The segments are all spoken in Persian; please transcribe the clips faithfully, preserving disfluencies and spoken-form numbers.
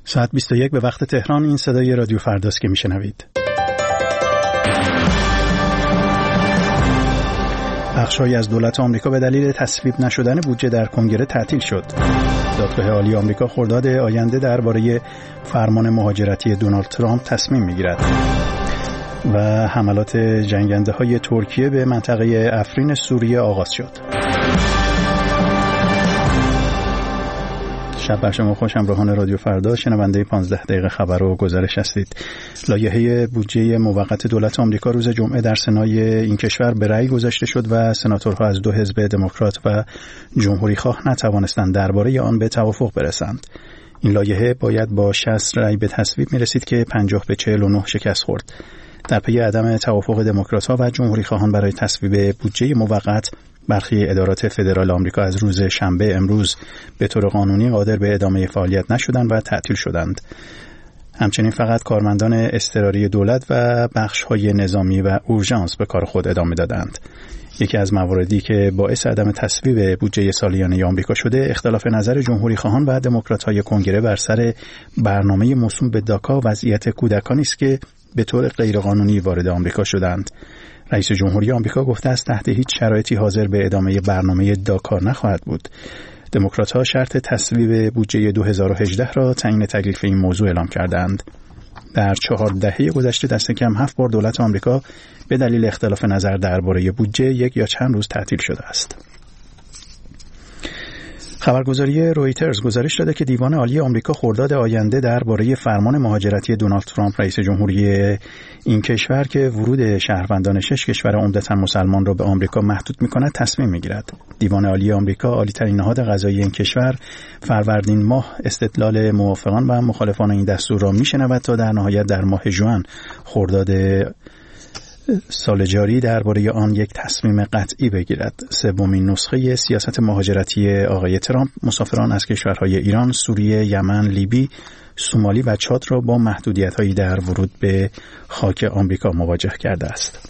ساعت بیست و یک به وقت تهران. این صدای رادیو فرداست که میشنوید. بخش‌هایی از دولت آمریکا به دلیل تصویب نشدن بودجه در کنگره تعطیل شد. دادگاه عالی آمریکا خرداد آینده درباره فرمان مهاجرتی دونالد ترامپ تصمیم میگیرد. و حملات جنگنده‌های ترکیه به منطقه افرین سوریه آغاز شد. شب بر شما خوش، همراهان رادیو فردا، شنونده پانزده دقیقه خبر و گزارش هستید. لایحه بودجه موقت دولت آمریکا روز جمعه در سنای این کشور به رأی گذاشته شد و سناتورها از دو حزب دموکرات و جمهوری خواه نتوانستند درباره آن به توافق برسند. این لایحه باید با شصت رأی به تصویب می‌رسید که پنجاه به چهل و نه شکست خورد. در پی عدم توافق دموکرات‌ها و جمهوری خواهان برای تصویب بودجه موقت، برخی ادارات فدرال آمریکا از روز شنبه امروز به طور قانونی قادر به ادامه فعالیت نشدند و تعطیل شدند. همچنین فقط کارمندان اضطراری دولت و بخش‌های نظامی و اورژانس به کار خود ادامه دادند. یکی از مواردی که باعث عدم تصویب بودجه سالیانه آمریکا شده، اختلاف نظر جمهوری خواهان و دموکرات‌های کنگره بر سر برنامه موسوم به داکا وضعیت کودکانی است که به طور غیرقانونی وارد آمریکا شدند. رئیس جمهوری آمریکا گفته است تحت هیچ شرایطی حاضر به ادامه برنامه داکا نخواهد بود. دموکرات‌ها شرط تصویب بودجه دو هزار و هجده را تعیین تکلیف این موضوع اعلام کردند. در چهار دهه گذشته دست کم هفت بار دولت آمریکا به دلیل اختلاف نظر درباره بودجه یک یا چند روز تعطیل شده است. خبرگزاری رویترز گزارش داده که دیوان عالی آمریکا خرداد آینده درباره فرمان مهاجرتی دونالد ترامپ رئیس جمهوری این کشور که ورود شهروندان شش کشور عمدتاً مسلمان را به آمریکا محدود می‌کند تصمیم می‌گیرد. دیوان عالی آمریکا، عالی‌ترین نهاد قضایی این کشور، فروردین ماه استدلال موافقان و مخالفان این دستور را می‌شنود تا در نهایت در ماه ژوئن خرداد سال جاری درباره آن یک تصمیم قطعی بگیرد. سومین نسخه سیاست مهاجرتی آقای ترامپ مسافران از کشورهای ایران، سوریه، یمن، لیبی، سومالی و چاد را با محدودیت‌هایی در ورود به خاک آمریکا مواجه کرده است.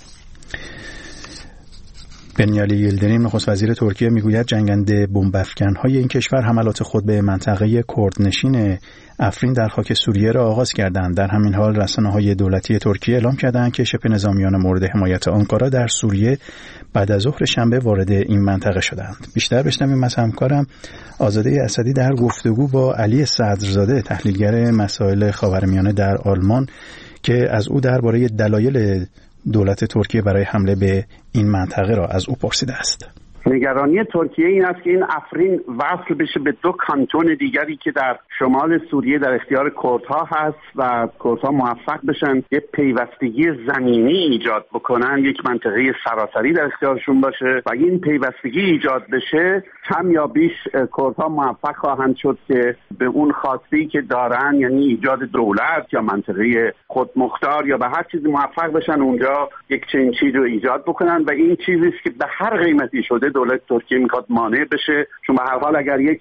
بنیالی یلدریم نخست وزیر ترکیه میگوید جنگنده بمب‌افکن‌های این کشور حملات خود به منطقه کردنشین افرین در خاک سوریه را آغاز کردند. در همین حال رسانه‌های دولتی ترکیه اعلام کردند که شبه نظامیان مورد حمایت آنکارا در سوریه بعد از ظهر شنبه وارد این منطقه شدند. بیشتر بشنویم از همکارم آزاده اسدی در گفتگو با علی صدرزاده، تحلیلگر مسائل خاورمیانه در آلمان، که از او درباره دلایل دولت ترکیه برای حمله به این منطقه را از او پرسیده است. نگرانی ترکیه این است که این افرین وصل بشه به دو کانتون دیگری که در شمال سوریه در اختیار کردها هست و کردها موفق بشن یه پیوستگی زمینی ایجاد بکنن، یک منطقه سراسری در اختیارشون باشه و این پیوستگی ایجاد بشه، کم یا بیش کردها موفق خواهند شد که به اون خواستی که دارن، یعنی ایجاد دولت یا منطقه خودمختار یا به هر چیزی موفق بشن اونجا یک چنین چیزی رو ایجاد بکنن و این چیزی است که به هر قیمتی شده دولت ترکیه میخواد مانع بشه، چون به هر حال اگر یک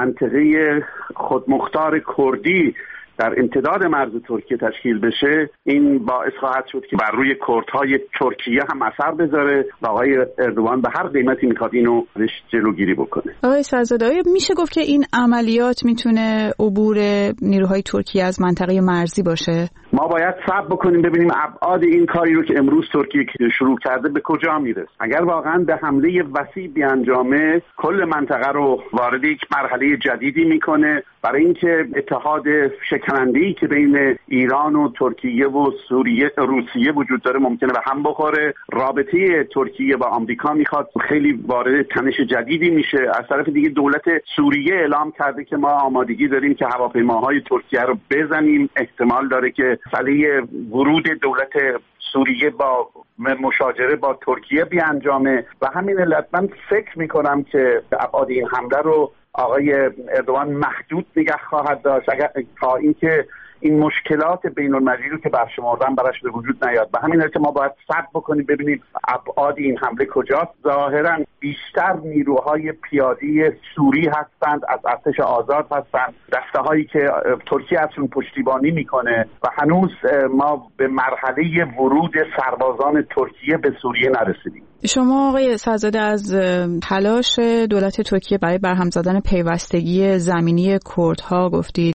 منطقه خودمختار کردی در امتداد مرز ترکیه تشکیل بشه، این باعث خواهد شد که بر روی کردهای ترکیه هم اثر بذاره و آقای اردوغان به هر قیمتی میخواد اینو جلوگیری بکنه. آقای صدرزاده، میشه گفت که این عملیات میتونه عبور نیروهای ترکیه از منطقه مرزی باشه؟ ما باید صبر بکنیم ببینیم ابعاد این کاری رو که امروز ترکیه شروع کرده به کجا میرسه. اگر واقعا به حمله وسیع بیانجامه، کل منطقه رو وارد یک مرحله جدیدی میکنه برای اینکه اتحاد شکننده‌ای که بین ایران و ترکیه و سوریه روسیه وجود داره ممکنه به هم بخوره. رابطه ترکیه با آمریکا میخواد خیلی وارد تنش جدیدی میشه. از طرف دیگه دولت سوریه اعلام کرده که ما آمادگی داریم که هواپیماهای ترکیه رو بزنیم. احتمال داره که مسئله ورود دولت سوریه با مشاجره با ترکیه بیانجامه و همین علت من فکر میکنم که ابعاد این حمله رو آقای اردوغان محدود نگه خواهد داشت اگر تا اینکه این مشکلات بین المللی رو که برشمردن براش به وجود نیاد. و همین که ما باید صبر بکنیم ببینیم ابعاد این حمله کجاست. ظاهرا بیشتر نیروهای پیادی سوری هستند، از ارتش آزاد هستند، دسته‌هایی که ترکیه ازشون پشتیبانی میکنه و هنوز ما به مرحله ورود سربازان ترکیه به سوریه نرسیدیم. شما آقای صدرزاده از تلاش دولت ترکیه برای برهم زدن پیوستگی زمینی کردها گفتید.